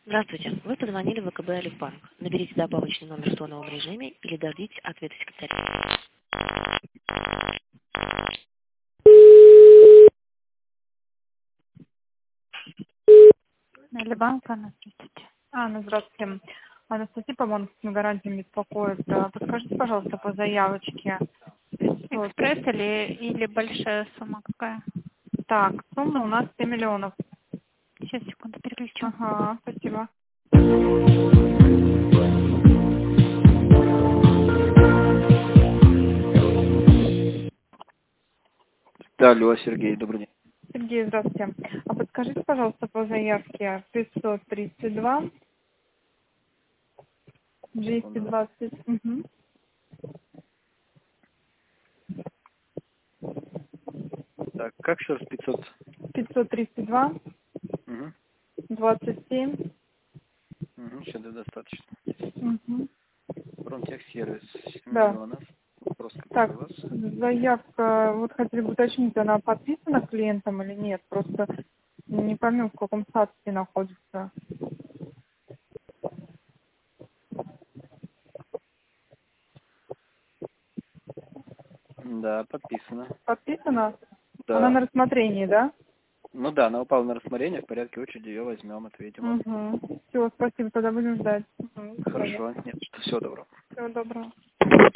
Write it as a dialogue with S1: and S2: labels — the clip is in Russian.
S1: Здравствуйте. Вы позвонили в ВКБ Альфбанк. Наберите добавочный номер в тоновом режиме или дождитесь ответа секретаря.
S2: Альбанк, Анна, здравствуйте.
S3: Анна, здравствуйте. Анастасия Помонов на гарантии беспокоит. Подскажите, пожалуйста, по заявочке. 500.
S2: Экспресс или большая сумма какая?
S3: Так, сумма у нас 7 миллионов.
S2: Сейчас, секунду, переключу.
S3: Ага, спасибо.
S4: Да, алло, Сергей, добрый день.
S3: Сергей, здравствуйте. А подскажите, пожалуйста, по заявке 532 220. Угу.
S4: Так, как еще раз 500?
S3: 532
S4: Угу.
S3: 27.
S4: Угу, сейчас достаточно.
S3: Угу.
S4: Промтехсервис 7
S3: Да.
S4: миллионов. Вопрос
S3: Так,
S4: какой у вас?
S3: заявка, вот хотели бы уточнить, она подписана клиентом или нет? Просто не поймем, в каком статусе находится.
S4: Да, подписано.
S3: Подписана? Она на
S4: Да.
S3: рассмотрении, да?
S4: Ну да, она упала на рассмотрение, в порядке очереди ее возьмем, ответим вам.
S3: Угу. Все, спасибо, тогда будем ждать. Угу.
S4: Хорошо, нет, всего доброго.
S3: Всего доброго.